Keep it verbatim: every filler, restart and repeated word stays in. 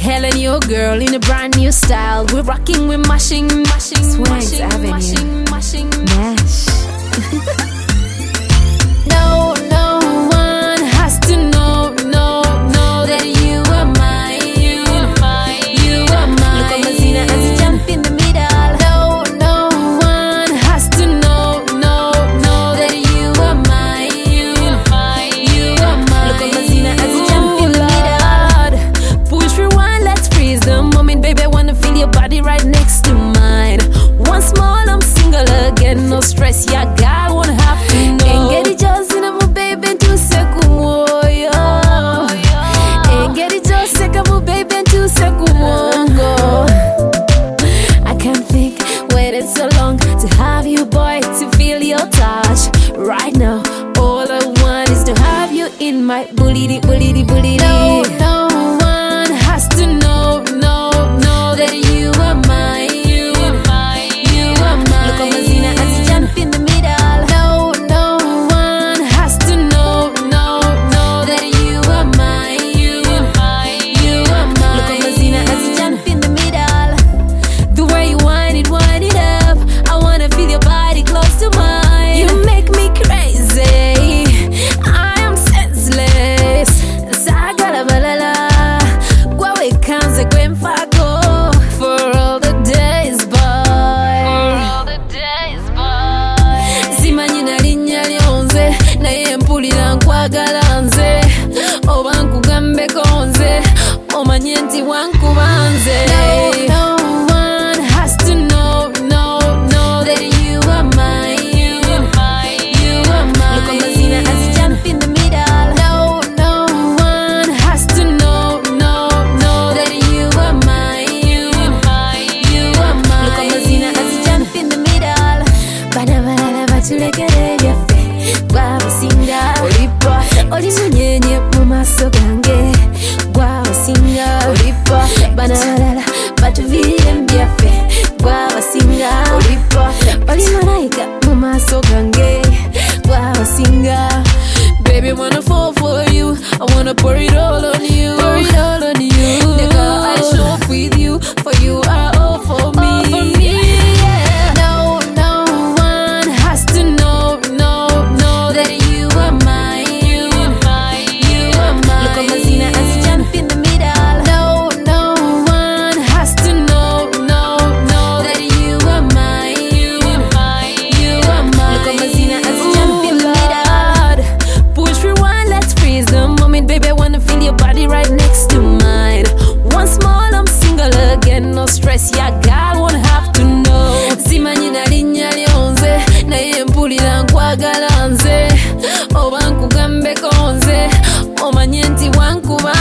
Helen, your girl in a brand new style. We're rocking, we're mashing, mashing, Swanks mashing, Avenue. mashing, mashing, Nash. No, no one has to know, no, no, that you are mine. You are mine. You are mine. Look at Mazina as you jump in the middle. No, no one has to know, no, no, that you are mine. You are mine. You are mine. Look at Mazina as you jump in the middle. Push rewind, let's freeze the moment, baby. I wanna feel your body right next to mine. Once more, I'm single again, no stress. Yeah, God won't have to know. Ain't get it just in a baby to sekumoyo. Ain't get it just sekamu baby to sekumongo. I can't think, waited so long to have you, boy, to feel your touch. Right now, all I want is to have you in my bully, bully, bully. No, no one has to know, no, no, that you are mine. You are mine. You are mine. Look at Mazina as you jump in the middle. No, no one has to know, no, no, that you are mine. You are mine. You are mine. Look at Mazina as you jump in the middle. The way you wind it, wind it up. I wanna feel your body close to mine. You make me crazy. I am senseless. Sagala balala. Gwawe kanze kwemfago. For all the days, boy. For all the days, boy. Simanyi nalinya lyonze. Naye mpulira nkwagala nze. Oba nkugambeko nze. Omanye nti wankubanze. No, no one has to know, no, no, that you are mine. You are mine. You are mine. Look at Mazina as you jump in the middle. No, no one has to know, no, no, that you are mine. You are mine. You are mine. Look at Mazina as you jump in the middle. Bana bana batulekere byaffe gwabasinga olipa oli munyenye mu maaso gange gwabasinga olipa bana balala batuvire mu byaffe gwabasinga olipa oli malayika mu maaso gange gwabasinga. Baby, I wanna fall for you. I wanna pour it all on you. Pour it all on you. Nigga, I show up with you. For you are all for me. All for me, yeah. No, no one has to know, no, no, that you are mine. You are mine. You are mine. Look at Mazina as you jump in the middle. No, no one has to know, no, no, that you are mine. You are mine. You are mine. Look at Mazina as you jump in the middle. Push rewind, let's freeze the moment, baby. I wanna feel your body right next to mine. Once more, I'm single again, no stress. Yeah, God won't have to know. Simanyi nalinya lyonze, naye mpulira nkwagala nze. Oba nkugambeko nze, omanye nti wankuba